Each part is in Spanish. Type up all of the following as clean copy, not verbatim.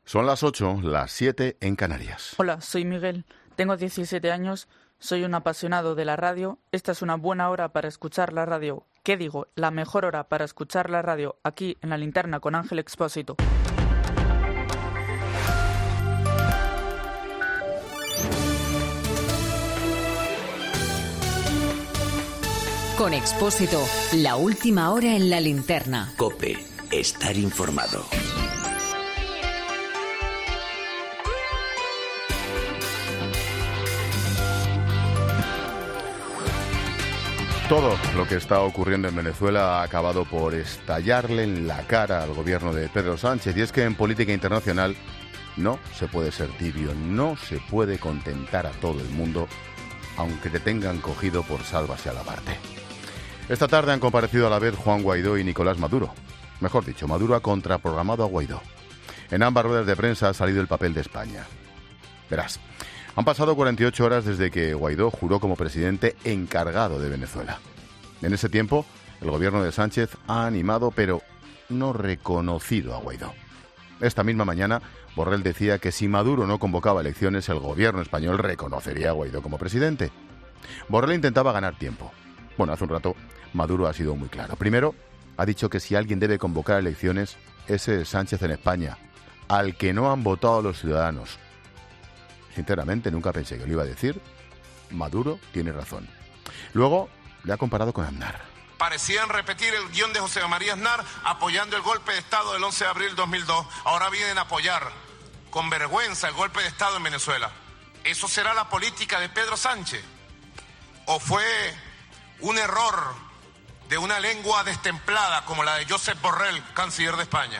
Son las 8, las 7 en Canarias. Hola, soy Miguel, tengo 17 años, soy un apasionado de la radio. Esta es una buena hora para escuchar la radio. ¿Qué digo? La mejor hora para escuchar la radio, aquí en La Linterna con Ángel Expósito. Con Expósito, la última hora en La Linterna. COPE, estar informado. Todo lo que está ocurriendo en Venezuela ha acabado por estallarle en la cara al gobierno de Pedro Sánchez. Y es que en política internacional no se puede ser tibio, no se puede contentar a todo el mundo, aunque te tengan cogido por sálvase a la parte. Esta tarde han comparecido a la vez Juan Guaidó y Nicolás Maduro. Mejor dicho, Maduro ha contraprogramado a Guaidó. En ambas ruedas de prensa ha salido el papel de España. Verás, han pasado 48 horas desde que Guaidó juró como presidente encargado de Venezuela. En ese tiempo, el gobierno de Sánchez ha animado, pero no reconocido a Guaidó. Esta misma mañana, Borrell decía que si Maduro no convocaba elecciones, el gobierno español reconocería a Guaidó como presidente. Borrell intentaba ganar tiempo. Bueno, hace un rato, Maduro ha sido muy claro. Primero, ha dicho que si alguien debe convocar elecciones, ese es Sánchez en España, al que no han votado los ciudadanos. Sinceramente, nunca pensé que lo iba a decir. Maduro tiene razón. Luego, le ha comparado con Aznar. Parecían repetir el guión de José María Aznar apoyando el golpe de Estado del 11 de abril de 2002. Ahora vienen a apoyar con vergüenza el golpe de Estado en Venezuela. ¿Eso será la política de Pedro Sánchez? ¿O fue un error de una lengua destemplada como la de Josep Borrell, canciller de España?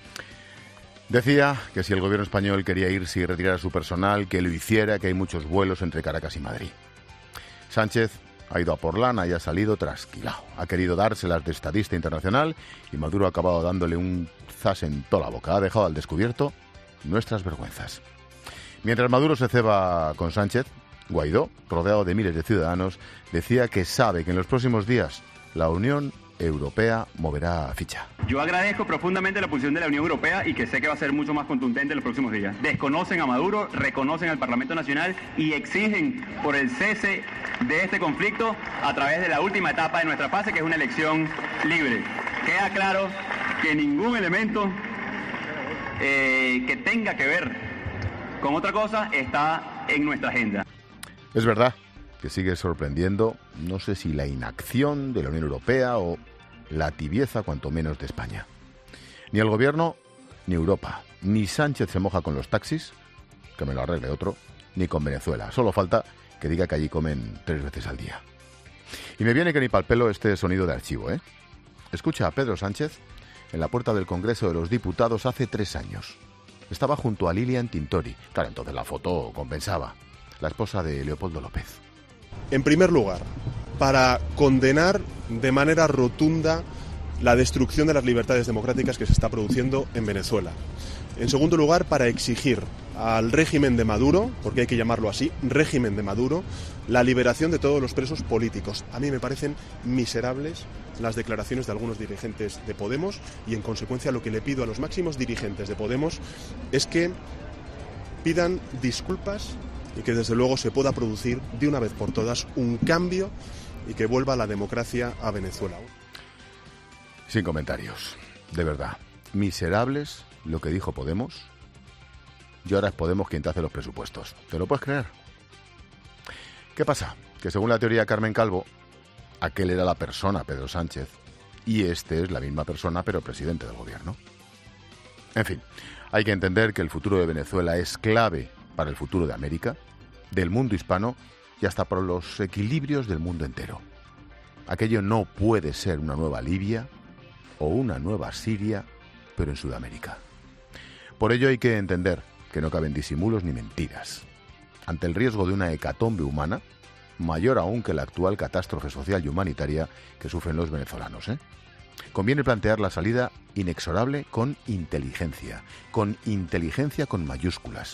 Decía que si el gobierno español quería irse y retirar a su personal, que lo hiciera, que hay muchos vuelos entre Caracas y Madrid. Sánchez ha ido a por lana y ha salido trasquilado. Ha querido dárselas de estadista internacional y Maduro ha acabado dándole un zas en toda la boca. Ha dejado al descubierto nuestras vergüenzas. Mientras Maduro se ceba con Sánchez, Guaidó, rodeado de miles de ciudadanos, decía que sabe que en los próximos días la Unión Europea moverá ficha. Yo agradezco profundamente la posición de la Unión Europea y que sé que va a ser mucho más contundente en los próximos días. Desconocen a Maduro, reconocen al Parlamento Nacional y exigen por el cese de este conflicto a través de la última etapa de nuestra fase, que es una elección libre. Queda claro que ningún elemento que tenga que ver con otra cosa está en nuestra agenda. Es verdad que sigue sorprendiendo, no sé si la inacción de la Unión Europea o la tibieza, cuanto menos, de España. Ni el gobierno, ni Europa, ni Sánchez se moja con los taxis, que me lo arregle otro, ni con Venezuela. Solo falta que diga que allí comen 3 veces al día. Y me viene que ni pa'l pelo este sonido de archivo, ¿eh? Escucha a Pedro Sánchez en la puerta del Congreso de los Diputados hace 3 años. Estaba junto a Lilian Tintori. Claro, entonces la foto compensaba. La esposa de Leopoldo López. En primer lugar, para condenar de manera rotunda la destrucción de las libertades democráticas que se está produciendo en Venezuela. En segundo lugar, para exigir al régimen de Maduro, porque hay que llamarlo así, régimen de Maduro, la liberación de todos los presos políticos. A mí me parecen miserables las declaraciones de algunos dirigentes de Podemos y, en consecuencia, lo que le pido a los máximos dirigentes de Podemos es que pidan disculpas y que desde luego se pueda producir de una vez por todas un cambio y que vuelva la democracia a Venezuela. Sin comentarios, de verdad. Miserables lo que dijo Podemos. Y ahora es Podemos quien te hace los presupuestos. ¿Te lo puedes creer? ¿Qué pasa? Que según la teoría de Carmen Calvo, aquel era la persona, Pedro Sánchez, y este es la misma persona, pero presidente del gobierno. En fin, hay que entender que el futuro de Venezuela es clave para el futuro de América, del mundo hispano y hasta para los equilibrios del mundo entero. Aquello no puede ser una nueva Libia o una nueva Siria, pero en Sudamérica. Por ello hay que entender que no caben disimulos ni mentiras. Ante el riesgo de una hecatombe humana, mayor aún que la actual catástrofe social y humanitaria que sufren los venezolanos, conviene plantear la salida inexorable con inteligencia con mayúsculas,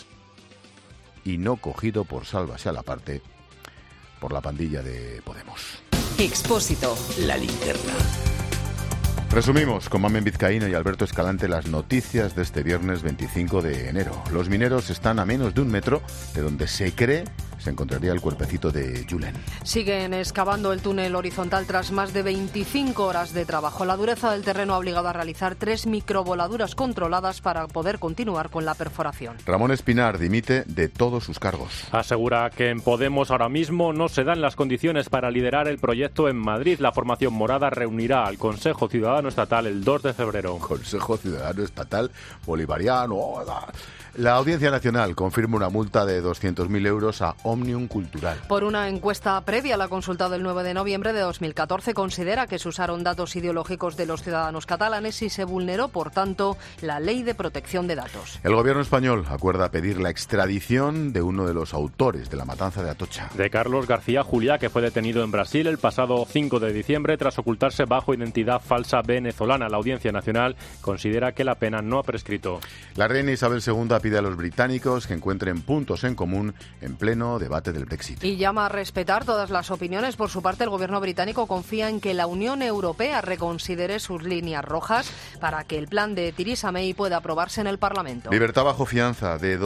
y no cogido por sálvase a la parte por la pandilla de Podemos. Expósito. La Linterna. Resumimos con Mamen Vizcaíno y Alberto Escalante las noticias de este viernes 25 de enero. Los mineros están a menos de 1 metro de donde se cree se encontraría el cuerpecito de Julen. Siguen excavando el túnel horizontal tras más de 25 horas de trabajo. La dureza del terreno ha obligado a realizar 3 microvoladuras controladas para poder continuar con la perforación. Ramón Espinar dimite de todos sus cargos. Asegura que en Podemos ahora mismo no se dan las condiciones para liderar el proyecto en Madrid. La formación morada reunirá al Consejo Ciudadano Estatal el 2 de febrero. Consejo Ciudadano Estatal Bolivariano. La Audiencia Nacional confirma una multa de 200.000 euros a Òmnium Cultural. Por una encuesta previa a la consulta del 9 de noviembre de 2014, considera que se usaron datos ideológicos de los ciudadanos catalanes y se vulneró, por tanto, la Ley de Protección de Datos. El gobierno español acuerda pedir la extradición de uno de los autores de la matanza de Atocha. De Carlos García Juliá, que fue detenido en Brasil el pasado 5 de diciembre tras ocultarse bajo identidad falsa venezolana. La Audiencia Nacional considera que la pena no ha prescrito. La reina Isabel II pide a los británicos que encuentren puntos en común en pleno debate del Brexit. Y llama a respetar todas las opiniones. Por su parte, el gobierno británico confía en que la Unión Europea reconsidere sus líneas rojas para que el plan de Theresa May pueda aprobarse en el Parlamento. Libertad bajo fianza de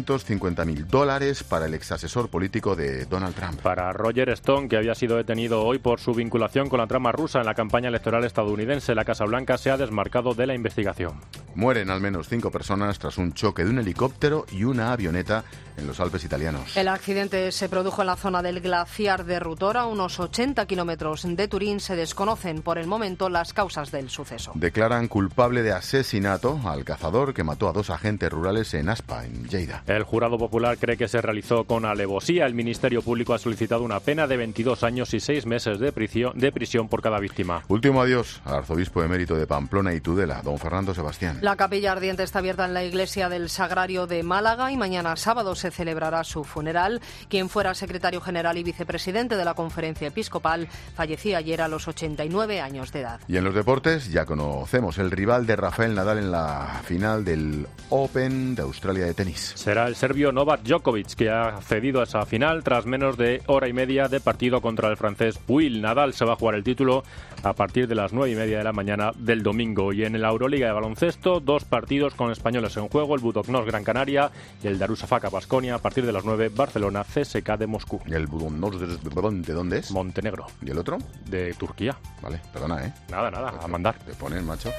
$250.000 para el exasesor político de Donald Trump. Para Roger Stone, que había sido detenido hoy por su vinculación con la trama rusa en la campaña electoral estadounidense, la Casa Blanca se ha desmarcado de la investigación. Mueren al menos 5 personas tras un choque de un helicóptero y una avioneta en los Alpes italianos. El accidente se produjo en la zona del glaciar de Rutora, a unos 80 kilómetros de Turín. Se desconocen por el momento las causas del suceso. Declaran culpable de asesinato al cazador que mató a 2 agentes rurales en Aspa, en Lleida. El jurado popular cree que se realizó con alevosía. El Ministerio Público ha solicitado una pena de 22 años y 6 meses de prisión por cada víctima. Último adiós al arzobispo emérito de Pamplona y Tudela, don Fernando Sebastián. La capilla ardiente está abierta en la iglesia del Sagrario de Málaga y mañana sábado se celebrará su funeral. Quien fuera secretario general y vicepresidente de la Conferencia Episcopal fallecía ayer a los 89 años de edad. Y en los deportes ya conocemos el rival de Rafael Nadal en la final del Open de Australia de tenis. Será el serbio Novak Djokovic, que ha accedido a esa final tras menos de hora y media de partido contra el francés Puig. Nadal se va a jugar el título a partir de las 9:30 de la mañana del domingo. Y en la Euroliga de baloncesto, 2 partidos con españoles en juego, el Budućnost Gran Canaria y el Darussafaka Baskonia. A partir de las 9, Barcelona, CSKA de Moscú. ¿Y el Budućnost de dónde es? Montenegro. ¿Y el otro? De Turquía. Vale, perdona, ¿eh? Nada, a mandar. Te ponen, macho.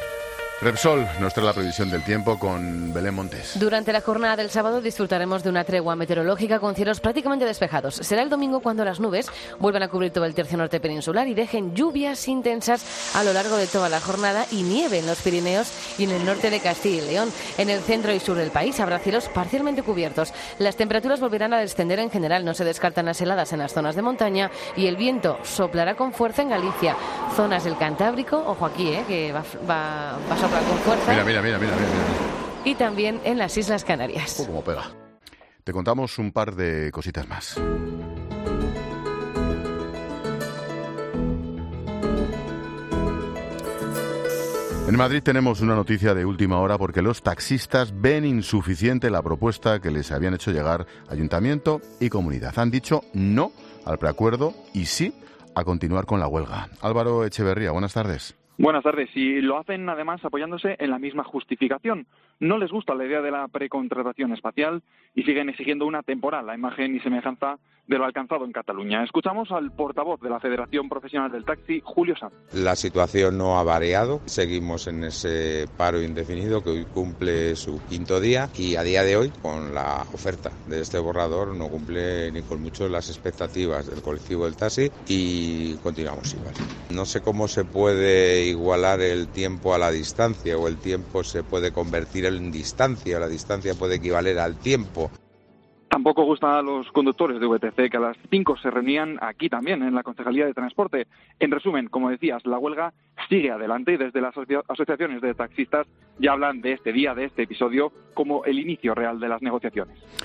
Repsol nos trae la previsión del tiempo con Belén Montes. Durante la jornada del sábado disfrutaremos de una tregua meteorológica con cielos prácticamente despejados. Será el domingo cuando las nubes vuelvan a cubrir todo el tercio norte peninsular y dejen lluvias intensas a lo largo de toda la jornada y nieve en los Pirineos y en el norte de Castilla y León. En el centro y sur del país habrá cielos parcialmente cubiertos. Las temperaturas volverán a descender en general, no se descartan las heladas en las zonas de montaña y el viento soplará con fuerza en Galicia. Zonas del Cantábrico, ojo aquí, que va a soplar con fuerza. Mira. Y también en las Islas Canarias. Como pega. Te contamos un par de cositas más. En Madrid tenemos una noticia de última hora porque los taxistas ven insuficiente la propuesta que les habían hecho llegar Ayuntamiento y Comunidad. Han dicho no al preacuerdo y sí a continuar con la huelga. Álvaro Echeverría, buenas tardes. Buenas tardes. Y lo hacen además apoyándose en la misma justificación. No les gusta la idea de la precontratación espacial y siguen exigiendo una temporal, la imagen y semejanza de lo alcanzado en Cataluña. Escuchamos al portavoz de la Federación Profesional del Taxi, Julio Sanz. La situación no ha variado. Seguimos en ese paro indefinido que hoy cumple su 5º día y a día de hoy, con la oferta de este borrador, no cumple ni con mucho las expectativas del colectivo del taxi y continuamos igual. No sé cómo se puede igualar el tiempo a la distancia o el tiempo se puede convertir en distancia o la distancia puede equivaler al tiempo. Tampoco gusta a los conductores de VTC que a las 5 se reunían aquí también, en la Concejalía de Transporte. En resumen, como decías, la huelga sigue adelante y desde las asociaciones de taxistas ya hablan de este día, de este episodio, como el inicio real de las negociaciones.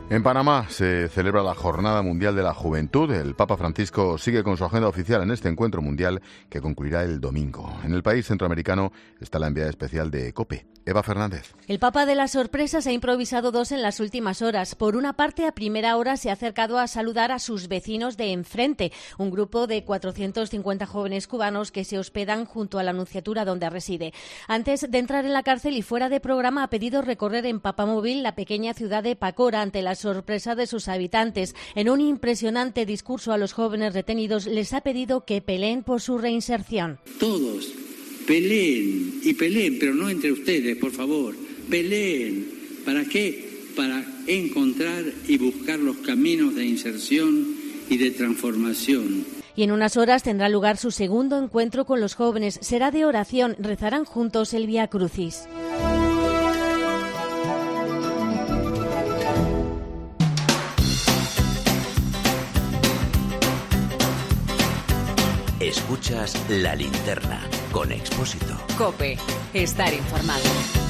En Panamá se celebra la Jornada Mundial de la Juventud. El Papa Francisco sigue con su agenda oficial en este encuentro mundial que concluirá el domingo. En el país centroamericano está la enviada especial de COPE, Eva Fernández. El Papa de las sorpresas ha improvisado dos en las últimas horas. Por una parte, a primera hora se ha acercado a saludar a sus vecinos de enfrente, un grupo de 450 jóvenes cubanos que se hospedan junto a la nunciatura donde reside. Antes de entrar en la cárcel y fuera de programa, ha pedido recorrer en papamóvil la pequeña ciudad de Pacora ante la sorpresa de sus habitantes. En un impresionante discurso a los jóvenes retenidos les ha pedido que peleen por su reinserción. Todos peleen y peleen, pero no entre ustedes, por favor. Peleen. ¿Para qué? Para encontrar y buscar los caminos de inserción y de transformación. Y en unas horas tendrá lugar su segundo encuentro con los jóvenes. Será de oración. Rezarán juntos el Vía Crucis. Escuchas La Linterna con Expósito. COPE. Estar informado.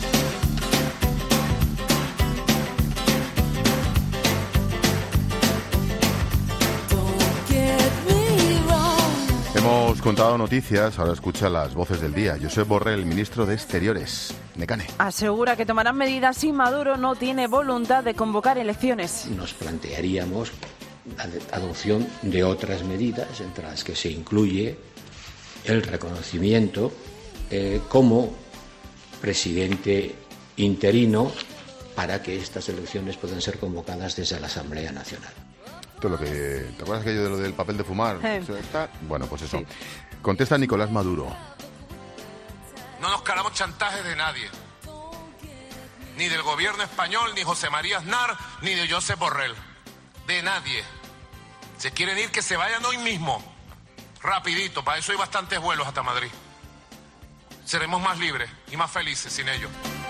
Hemos contado noticias, ahora escucha las voces del día. Josep Borrell, ministro de Exteriores. Necane. Asegura que tomarán medidas si Maduro no tiene voluntad de convocar elecciones. Nos plantearíamos la adopción de otras medidas, entre las que se incluye el reconocimiento como presidente interino para que estas elecciones puedan ser convocadas desde la Asamblea Nacional. Esto es lo que, ¿te acuerdas aquello de lo del papel de fumar? Bueno, pues eso. Sí. Contesta Nicolás Maduro. No nos calamos chantajes de nadie. Ni del gobierno español, ni José María Aznar, ni de Josep Borrell. De nadie. Se quieren ir, que se vayan hoy mismo. Rapidito, para eso hay bastantes vuelos hasta Madrid. Seremos más libres y más felices sin ellos.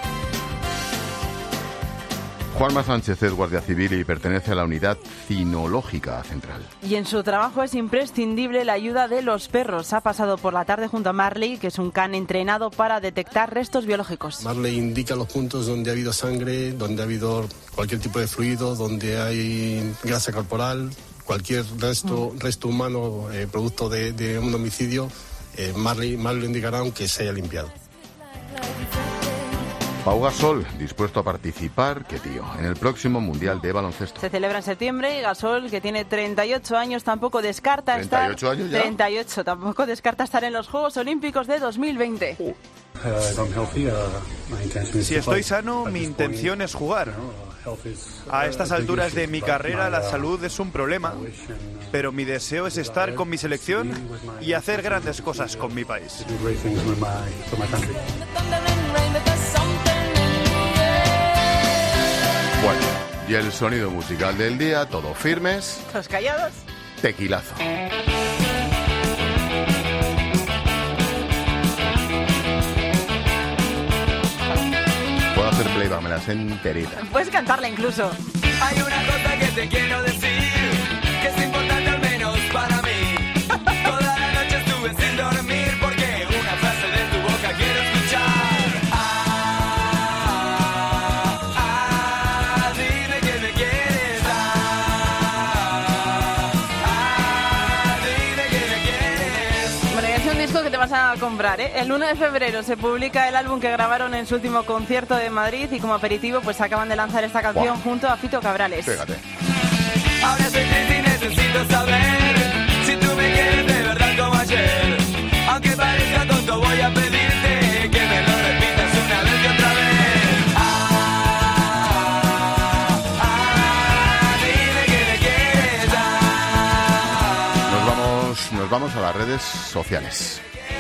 Juanma Sánchez es guardia civil y pertenece a la unidad cinológica central. Y en su trabajo es imprescindible la ayuda de los perros. Ha pasado por la tarde junto a Marley, que es un can entrenado para detectar restos biológicos. Marley indica los puntos donde ha habido sangre, donde ha habido cualquier tipo de fluido, donde hay grasa corporal, cualquier resto humano producto de un homicidio. Marley lo indicará aunque se haya limpiado. Pau Gasol, dispuesto a participar, en el próximo Mundial de Baloncesto. Se celebra en septiembre y Gasol, que tiene 38 años, tampoco descarta estar... ¿38 años ya? 38, tampoco descarta estar en los Juegos Olímpicos de 2020. Si estoy sano, mi intención es jugar. A estas alturas de mi carrera la salud es un problema, pero mi deseo es estar con mi selección y hacer grandes cosas con mi país. Bueno, y el sonido musical del día, todos firmes. Los callados. Tequilazo. Puedo hacer playback, me la sé enterita. Puedes cantarla incluso. Hay una cosa que te quiero decir, que es importante al menos para mí. Toda la noche estuve sin dormir porque una frase de tu boca quiero escuchar. Dime que me quieres. Dime que me quieres. Bueno, es un disco que te vas a comprar, ¿eh? El 1 de febrero se publica el álbum que grabaron en su último concierto de Madrid y como aperitivo pues acaban de lanzar esta canción junto a Fito Cabrales. Fíjate. Ahora soy triste y necesito saber si tú me quieres de verdad como ayer. Aunque parezca tonto voy a pedirte que me lo repitas una vez y otra vez. Dime que me quieres. Nos vamos a las redes sociales.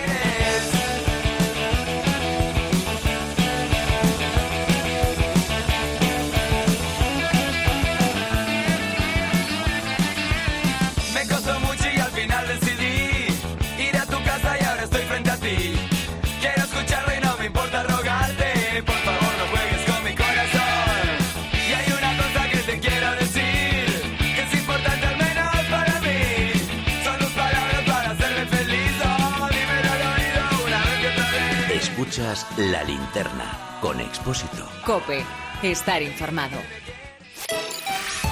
Me costó mucho y al final decidí ir a tu casa y ahora estoy frente a ti. Quiero escucharlo y no me importa rogarte. Por favor no juegues con mi corazón. Y hay una cosa que te quiero decir, que es importante al menos para mí. Son tus palabras para hacerme feliz. Oh, dímelo al oído una vez y otra vez. Escuchas La Linterna con Expósito. COPE. Estar informado.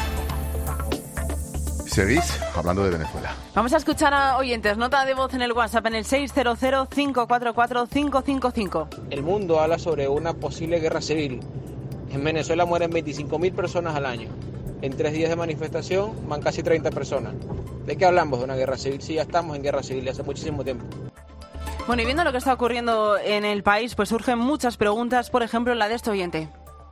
Seguís hablando de Venezuela. Vamos a escuchar a oyentes. Nota de voz en el WhatsApp en el 600-544-555. El mundo habla sobre una posible guerra civil. En Venezuela mueren 25.000 personas al año. En 3 días de manifestación van casi 30 personas. ¿De qué hablamos de una guerra civil? Sí, ya estamos en guerra civil hace muchísimo tiempo. Bueno, y viendo lo que está ocurriendo en el país, pues surgen muchas preguntas, por ejemplo, la de este oyente.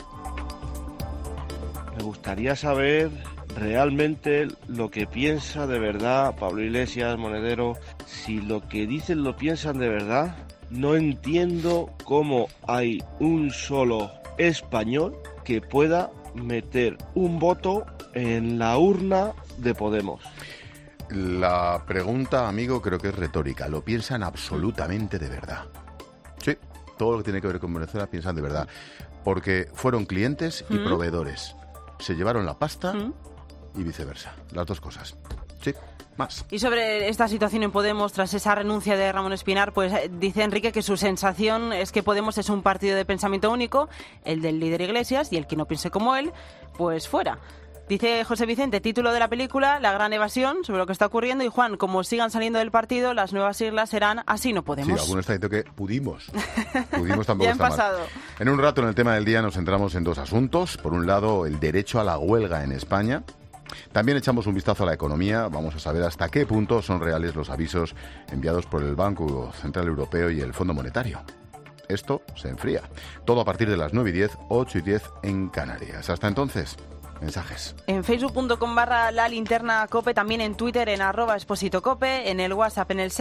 Me gustaría saber realmente lo que piensa de verdad Pablo Iglesias, Monedero. Si lo que dicen lo piensan de verdad, no entiendo cómo hay un solo español que pueda meter un voto en la urna de Podemos. La pregunta, amigo, creo que es retórica. Lo piensan absolutamente de verdad. Sí, todo lo que tiene que ver con Venezuela piensan de verdad. Porque fueron clientes y proveedores. Se llevaron la pasta y viceversa. Las dos cosas. Sí, más. Y sobre esta situación en Podemos, tras esa renuncia de Ramón Espinar, pues dice Enrique que su sensación es que Podemos es un partido de pensamiento único, el del líder Iglesias, y el que no piense como él, pues fuera. Dice José Vicente, título de la película, La gran evasión, sobre lo que está ocurriendo. Y Juan, como sigan saliendo del partido, las nuevas siglas serán Así no podemos. Sí, alguno está diciendo que pudimos. Pudimos tampoco ya está pasado. Mal. En un rato, en el tema del día, nos centramos en dos asuntos. Por un lado, el derecho a la huelga en España. También echamos un vistazo a la economía. Vamos a saber hasta qué punto son reales los avisos enviados por el Banco Central Europeo y el Fondo Monetario. Esto se enfría. Todo a partir de las 9:10, 8:10 en Canarias. Hasta entonces, mensajes. En facebook.com/lalinternacope, también en Twitter en @expositocope, en el WhatsApp en el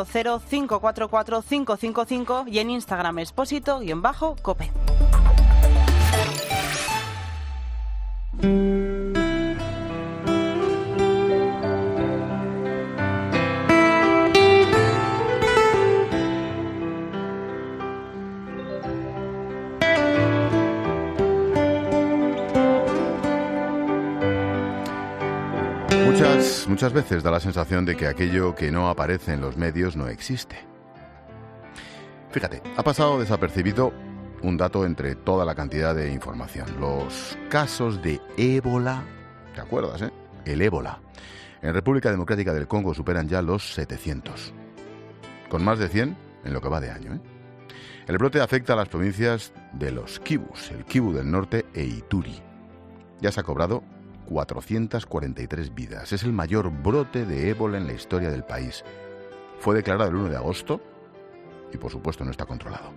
600-544-555 y en Instagram expósito_cope. Muchas veces da la sensación de que aquello que no aparece en los medios no existe. Fíjate, ha pasado desapercibido un dato entre toda la cantidad de información. Los casos de ébola, ¿te acuerdas, El ébola. En República Democrática del Congo superan ya los 700. Con más de 100 en lo que va de año, El brote afecta a las provincias de los Kibus, el Kivu del Norte e Ituri. Ya se ha cobrado 443 vidas. Es el mayor brote de ébola en la historia del país. Fue declarado el 1 de agosto y, por supuesto, no está controlado.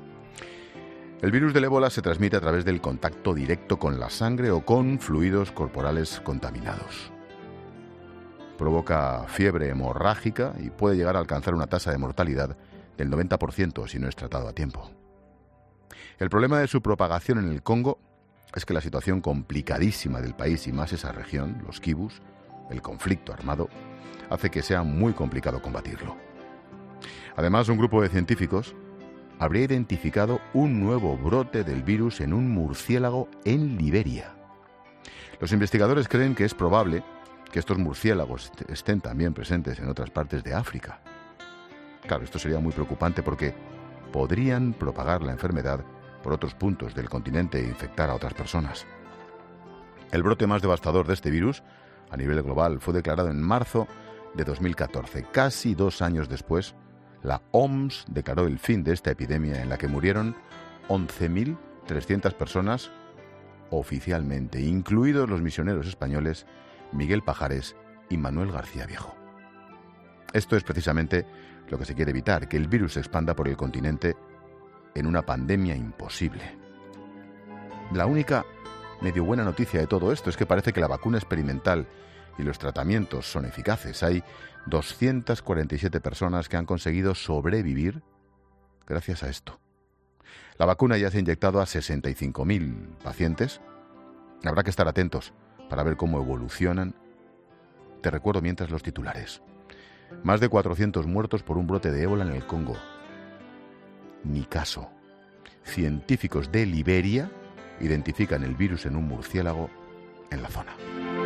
El virus del ébola se transmite a través del contacto directo con la sangre o con fluidos corporales contaminados. Provoca fiebre hemorrágica y puede llegar a alcanzar una tasa de mortalidad del 90% si no es tratado a tiempo. El problema de su propagación en el Congo es que la situación complicadísima del país y más esa región, los Kibus, el conflicto armado, hace que sea muy complicado combatirlo. Además, un grupo de científicos habría identificado un nuevo brote del virus en un murciélago en Liberia. Los investigadores creen que es probable que estos murciélagos estén también presentes en otras partes de África. Claro, esto sería muy preocupante porque podrían propagar la enfermedad por otros puntos del continente e infectar a otras personas. El brote más devastador de este virus, a nivel global, fue declarado en marzo de 2014. Casi 2 años después, la OMS declaró el fin de esta epidemia en la que murieron 11.300 personas oficialmente, incluidos los misioneros españoles Miguel Pajares y Manuel García Viejo. Esto es precisamente lo que se quiere evitar, que el virus se expanda por el continente en una pandemia imposible. La única medio buena noticia de todo esto es que parece que la vacuna experimental y los tratamientos son eficaces. Hay 247 personas que han conseguido sobrevivir gracias a esto. La vacuna ya se ha inyectado a 65.000 pacientes. Habrá que estar atentos para ver cómo evolucionan. Te recuerdo mientras los titulares. Más de 400 muertos por un brote de ébola en el Congo. Ni caso. Científicos de Liberia identifican el virus en un murciélago en la zona.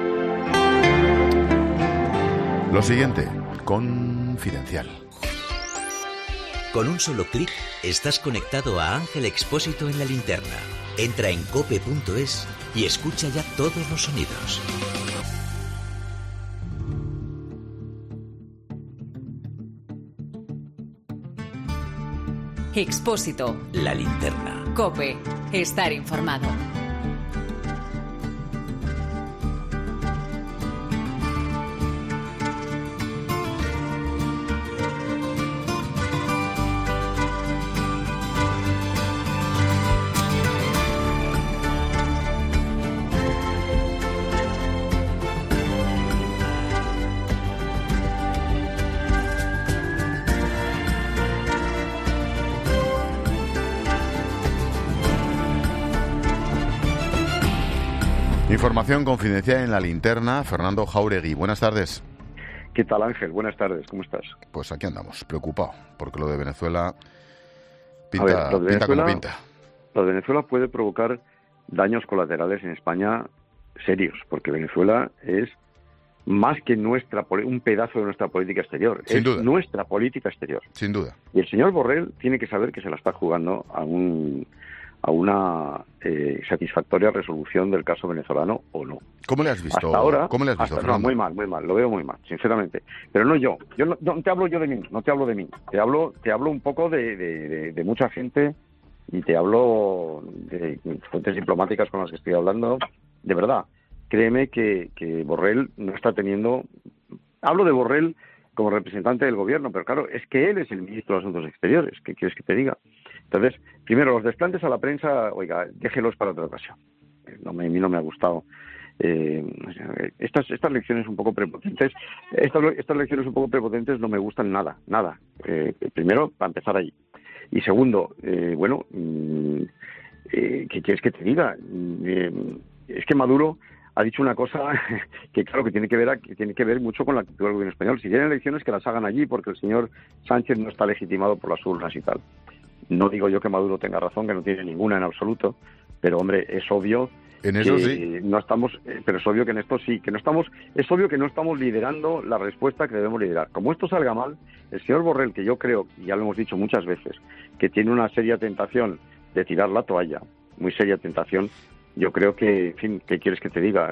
Lo siguiente, confidencial. Con un solo clic estás conectado a Ángel Expósito en la linterna. Entra en cope.es y escucha ya todos los sonidos. Expósito. La Linterna. COPE. Estar informado. Información confidencial en La Linterna. Fernando Jáuregui, buenas tardes. ¿Qué tal, Ángel? Buenas tardes, ¿cómo estás? Pues aquí andamos, preocupado, porque lo de Venezuela pinta como pinta. Lo de Venezuela puede provocar daños colaterales en España serios, porque Venezuela es más que un pedazo de nuestra política exterior. Sin duda. Nuestra política exterior. Sin duda. Y el señor Borrell tiene que saber que se la está jugando a una satisfactoria resolución del caso venezolano o no. ¿Cómo le has visto? Hasta ahora, ¿Cómo le has visto, no, muy mal, lo veo muy mal, sinceramente. Pero no yo no te hablo yo de mí, no te hablo de mí, te hablo un poco de mucha gente y te hablo de fuentes diplomáticas con las que estoy hablando. De verdad, créeme que Borrell no está teniendo... Hablo de Borrell como representante del gobierno, pero claro, es que él es el ministro de Asuntos Exteriores, ¿qué quieres que te diga? Entonces, primero, los desplantes a la prensa, oiga, déjelos para otra ocasión. A mí no me ha gustado. Estas lecciones un poco prepotentes, estas lecciones un poco prepotentes no me gustan nada. Primero, para empezar ahí. Y segundo, ¿qué quieres que te diga? Es que Maduro ha dicho una cosa que claro que tiene que ver mucho con la actitud del gobierno español. Si tienen elecciones, que las hagan allí, porque el señor Sánchez no está legitimado por las urnas y tal. No digo yo que Maduro tenga razón, que no tiene ninguna en absoluto, pero hombre, es obvio en eso que sí. No estamos, pero es obvio que en esto sí, es obvio que no estamos liderando la respuesta que debemos liderar. Como esto salga mal, el señor Borrell, que yo creo, y ya lo hemos dicho muchas veces, que tiene una seria tentación de tirar la toalla, muy seria tentación. Yo creo que, en fin, ¿qué quieres que te diga?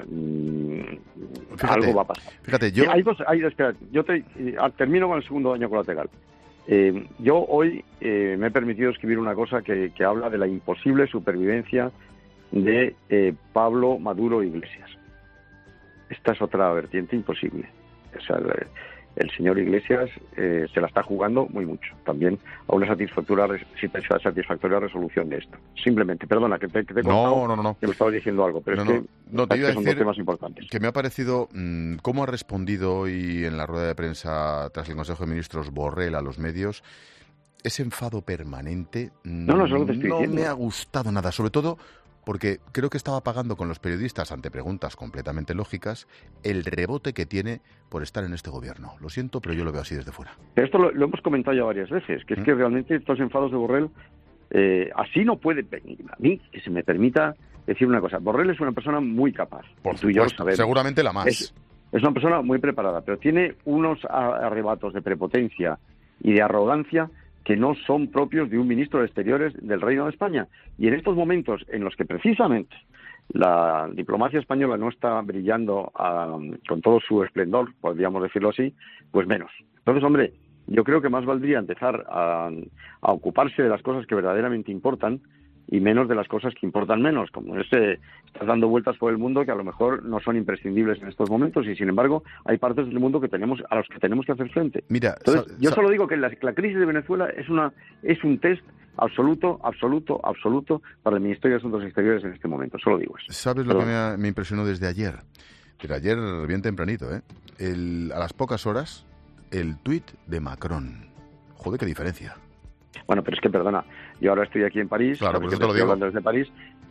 Algo va a pasar. Fíjate, yo... Espera, termino con el segundo daño colateral. Yo hoy me he permitido escribir una cosa que habla de la imposible supervivencia de Pablo Maduro Iglesias. Esta es otra vertiente imposible. O sea, el señor Iglesias se la está jugando muy mucho también a una satisfactoria resolución de esto. Simplemente, perdona, que te he contado que me estabas diciendo algo, pero te iba a decir son dos temas importantes. Que me ha parecido cómo ha respondido hoy en la rueda de prensa tras el Consejo de Ministros Borrell a los medios. Ese enfado permanente no me ha gustado nada, sobre todo porque creo que estaba pagando con los periodistas, ante preguntas completamente lógicas, el rebote que tiene por estar en este gobierno. Lo siento, pero yo lo veo así desde fuera. Pero esto lo hemos comentado ya varias veces, que es que realmente estos enfados de Borrell, así no puede venir. A mí, que se me permita decir una cosa, Borrell es una persona muy capaz. Por supuesto, seguramente la más. Es una persona muy preparada, pero tiene unos arrebatos de prepotencia y de arrogancia que no son propios de un ministro de Exteriores del Reino de España. Y en estos momentos en los que precisamente la diplomacia española no está brillando con todo su esplendor, podríamos decirlo así, pues menos. Entonces, hombre, yo creo que más valdría empezar a ocuparse de las cosas que verdaderamente importan y menos de las cosas que importan menos, como estás dando vueltas por el mundo que a lo mejor no son imprescindibles en estos momentos y sin embargo hay partes del mundo a los que tenemos que hacer frente. Mira, entonces, yo solo digo que la crisis de Venezuela es un test absoluto para el Ministerio de Asuntos Exteriores en este momento, solo digo eso. ¿Sabes lo que me impresionó desde ayer? Pero ayer bien tempranito, a las pocas horas, el tuit de Macron. Joder, qué diferencia. Bueno, pero es que, perdona, yo ahora estoy aquí en París, claro, porque te lo digo. Hablando desde París,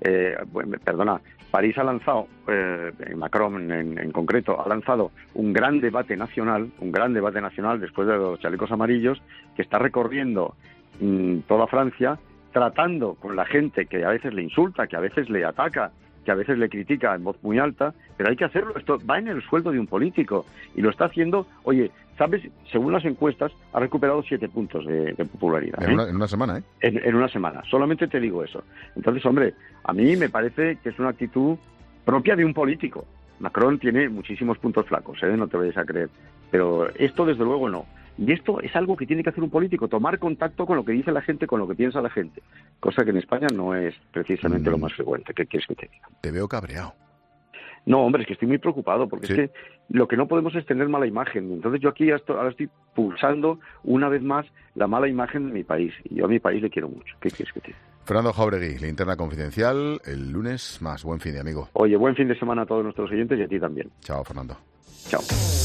París ha lanzado, Macron en concreto, ha lanzado un gran debate nacional después de los chalecos amarillos, que está recorriendo toda Francia, tratando con la gente que a veces le insulta, que a veces le ataca, que a veces le critica en voz muy alta, pero hay que hacerlo. Esto va en el sueldo de un político y lo está haciendo. Oye, ¿sabes? Según las encuestas, ha recuperado 7 puntos de popularidad. En una semana, ¿eh? En una semana. Solamente te digo eso. Entonces, hombre, a mí me parece que es una actitud propia de un político. Macron tiene muchísimos puntos flacos, no te vayas a creer. Pero esto, desde luego, no. Y esto es algo que tiene que hacer un político, tomar contacto con lo que dice la gente, con lo que piensa la gente, cosa que en España no es precisamente lo más frecuente. ¿Qué quieres que te diga? Te veo cabreado. No, hombre, es que estoy muy preocupado, porque es que lo que no podemos es tener mala imagen. Entonces yo aquí ahora estoy pulsando una vez más la mala imagen de mi país. Y yo a mi país le quiero mucho. ¿Qué quieres que te diga? Fernando Jáuregui, Linterna Confidencial, el lunes más. Buen fin de amigo. Oye, buen fin de semana a todos nuestros oyentes y a ti también. Chao, Fernando. Chao.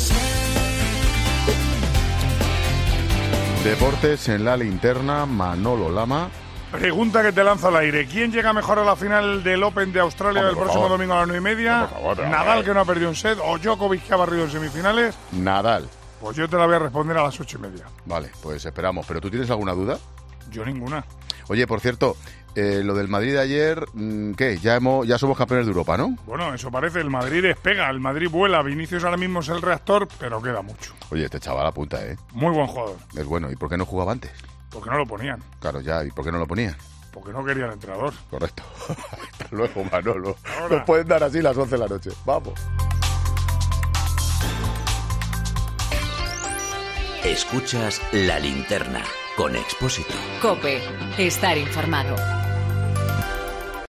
Deportes en la Linterna, Manolo Lama. Pregunta que te lanzo al aire. ¿Quién llega mejor a la final del Open de Australia el próximo domingo a las 9:30? Por favor, ¿Nadal, que no ha perdido un set, o Djokovic, que ha barrido en semifinales? Nadal. Pues yo te la voy a responder a las 8:30. Vale, pues esperamos. ¿Pero tú tienes alguna duda? Yo ninguna. Oye, por cierto, lo del Madrid de ayer, ¿qué? Ya somos campeones de Europa, ¿no? Bueno, eso parece. El Madrid despega, el Madrid vuela. Vinicius ahora mismo es el reactor, pero queda mucho. Oye, este chaval apunta, ¿eh? Muy buen jugador. Es bueno. ¿Y por qué no jugaba antes? Porque no lo ponían. Claro, ya. ¿Y por qué no lo ponían? Porque no quería el entrenador. Correcto. Hasta luego, Manolo. Ahora. Nos pueden dar así las 11 de la noche. Vamos. Escuchas La Linterna con Expósito. COPE. Estar informado.